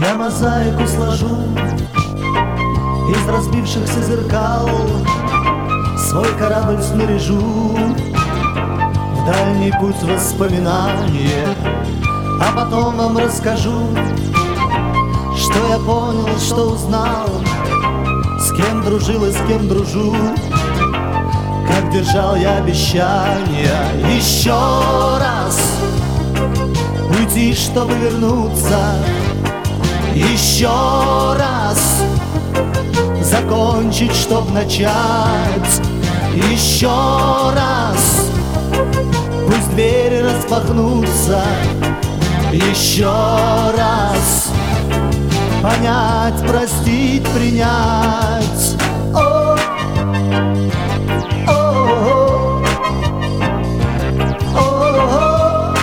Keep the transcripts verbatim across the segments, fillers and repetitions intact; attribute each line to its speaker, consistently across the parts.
Speaker 1: Я мозаику сложу из разбившихся зеркал, свой корабль снаряжу в дальний путь воспоминания, а потом вам расскажу, что я понял, что узнал, с кем дружил и с кем дружу, как держал я обещания. Еще раз уйти, чтобы вернуться, еще раз закончить, чтоб начать, еще раз пусть двери распахнутся, еще раз понять, простить, принять. О, о, о, о,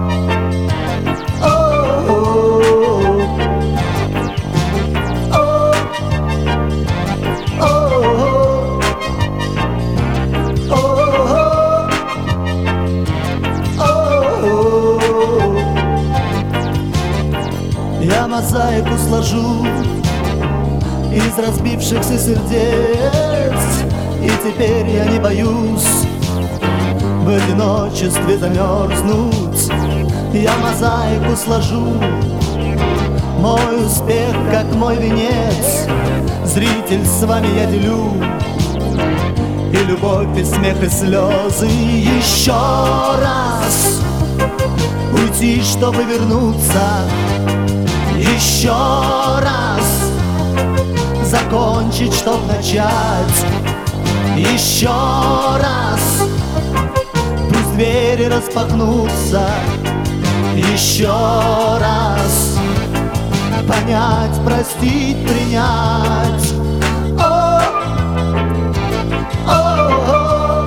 Speaker 1: я мозаику сложу из разбившихся сердец, и теперь я не боюсь в одиночестве замерзнуть. Я мозаику сложу, мой успех как мой венец, зритель, с вами я делю и любовь, и смех, и слезы. Еще раз уйти, чтобы вернуться, еще раз закончить, чтоб начать, еще раз пусть двери распахнутся, еще раз понять, простить, принять. О, о, о,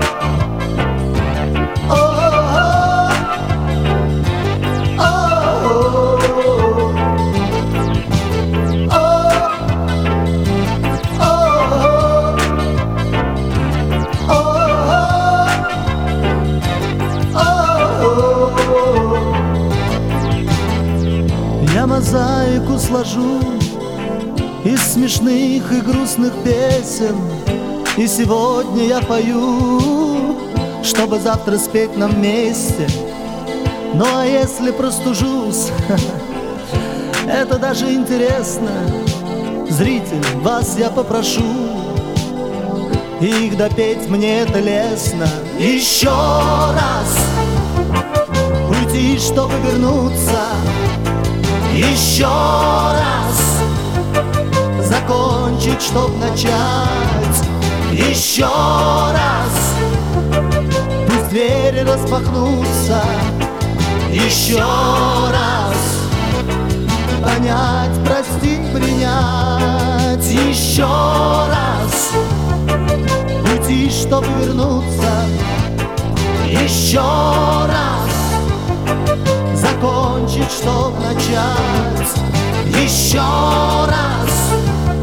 Speaker 1: о, я мозаику сложу из смешных и грустных песен, и сегодня я пою, чтобы завтра спеть нам вместе. Ну а если простужусь, это даже интересно. Зритель, вас я попрошу их допеть, мне это лестно. Еще раз уйти, чтобы вернуться, еще раз закончить, чтоб начать, еще раз пусть двери распахнутся, еще раз понять, простить, принять, еще раз уйти, чтоб вернуться, еще раз закончить, чтоб начать, еще раз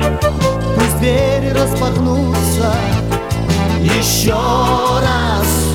Speaker 1: пусть двери распахнутся, еще раз